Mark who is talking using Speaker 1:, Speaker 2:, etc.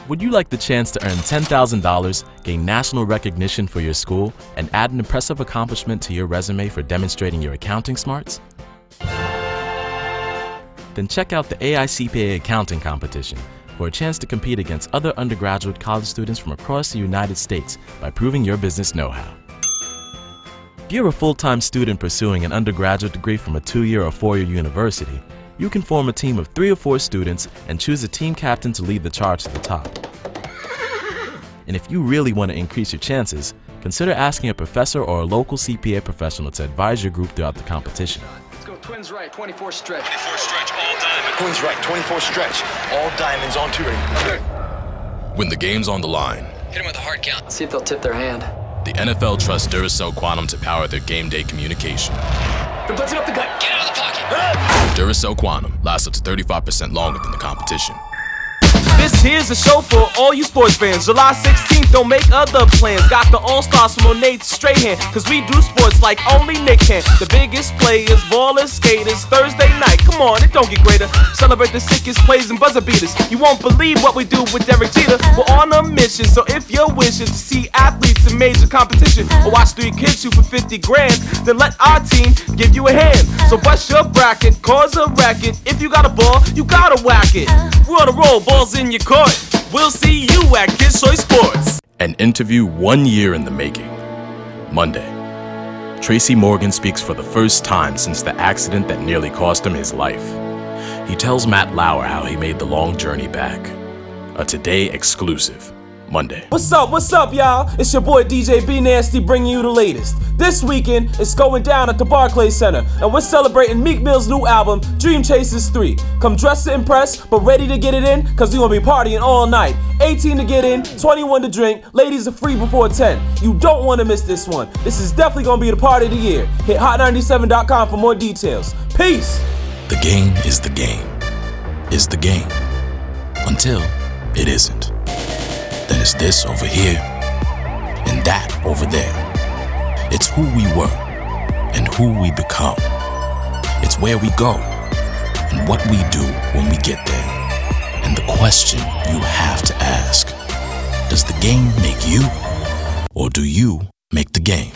Speaker 1: Would you like the chance to earn $10,000, gain national recognition for your school, and add an impressive accomplishment to your resume for demonstrating your accounting smarts? Then check out the AICPA Accounting Competition for a chance to compete against other undergraduate college students from across the United States by proving your business know-how. If you're a full-time student pursuing an undergraduate degree from a 2-year or 4-year university, you can form a team of 3 or 4 students and choose a team captain to lead the charge to the top. And if you really want to increase your chances, consider asking a professor or a local CPA professional to advise your group throughout the competition.
Speaker 2: Let's go twins right, 24 stretch.
Speaker 3: 24 stretch, all diamonds.
Speaker 4: Twins right, 24 stretch. All diamonds on 2 ready.
Speaker 3: When the game's on the line,
Speaker 5: Hit him with a hard count.
Speaker 2: See if they'll tip their hand.
Speaker 3: the NFL trusts Duracell Quantum to power their game day communication.
Speaker 2: They're blitzing up the gut.
Speaker 5: Get out of the pocket.
Speaker 3: Duracell Quantum lasts up to 35% longer than the competition.
Speaker 6: This here's a show for all you sports fans. July 16th, don't make other plans. Got the all-stars from Monet to Strahan, cause we do sports like only Nick can. The biggest players, ballers, skaters, Thursday night. Come on, it don't get greater. Celebrate the sickest plays and buzzer beaters. You won't believe what we do with Derek Jeter. We're on a mission, so if you're wishing to see athletes in major competition or watch 3 kids shoot for 50 grand, then let our team give you a hand. So bust your bracket, cause a racket. If you got a ball, you gotta whack it. We're on a roll, balls in your court. We'll see you at Kids Choice Sports.
Speaker 3: An interview 1 year in the making. Monday, Tracy Morgan speaks for the first time since the accident that nearly cost him his life. He tells Matt Lauer how he made the long journey back. A Today exclusive. Monday.
Speaker 6: What's up, y'all? It's your boy DJ B Nasty bringing you the latest. This weekend, it's going down at the Barclays Center, and we're celebrating Meek Mill's new album, Dream Chasers 3. Come dressed to impress, but ready to get it in, cause we gonna be partying all night. 18 to get in, 21 to drink, ladies are free before 10. You don't wanna miss this one. This is definitely gonna be the party of the year. Hit hot97.com for more details. Peace!
Speaker 3: The game is the game. Is the game. Until it isn't. Then it's this over here, and that over there. It's who we were, and who we become. It's where we go, and what we do when we get there. And the question you have to ask, does the game make you, or do you make the game?